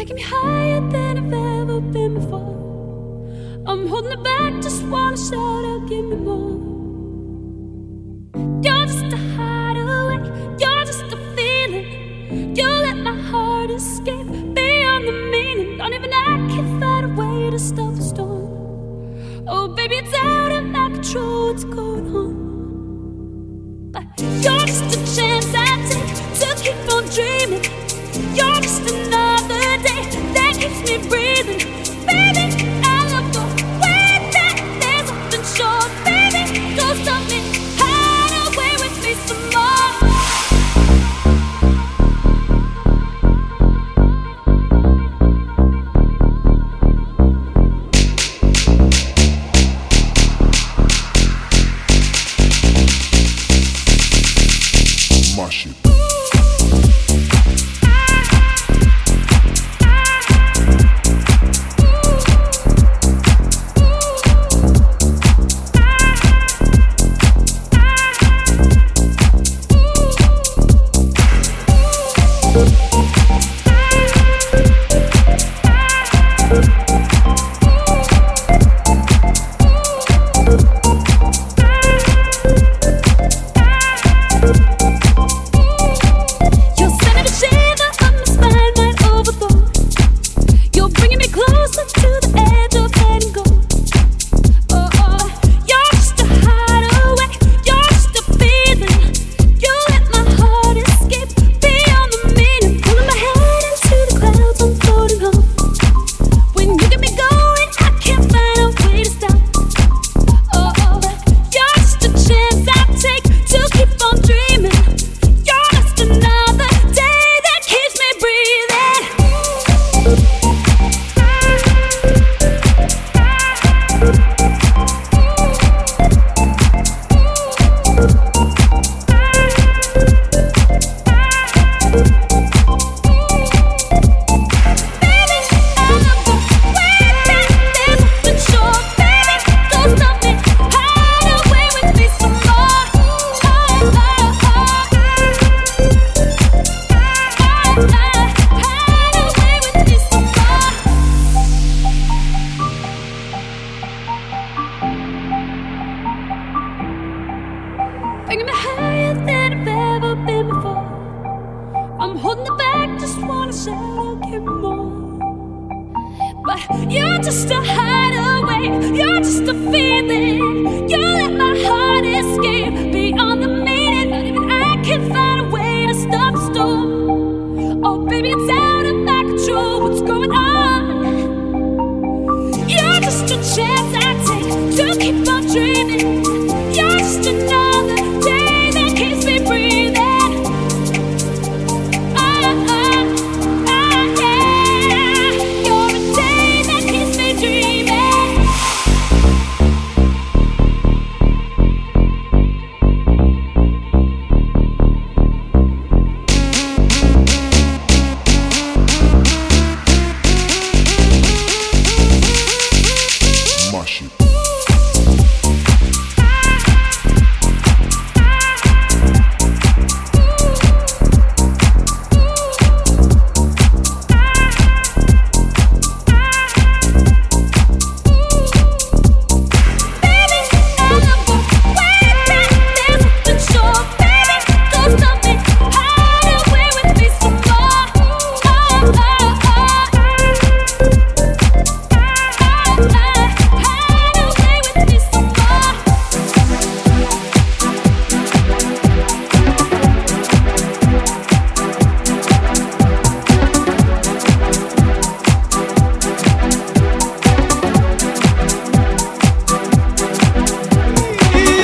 taking me higher than I've ever been before. I'm holding it back, just wanna shout out, give me more. You're just a hideaway, you're just a feeling. You let my heart escape beyond the meaning. Don't even I can find a way to stop the storm. Oh baby, it's out of my control, what's going on? But you're just a chance I take to keep on dreaming. You're just another day that keeps me breathing. Baby, I love the way that there's nothing short. Baby, don't stop me, hide away with me some more. My shit. Taking me higher than I've ever been before. I'm holding it back, just wanna shout out, give me more. But you're just a hideaway, you're just a feeling. You let my heart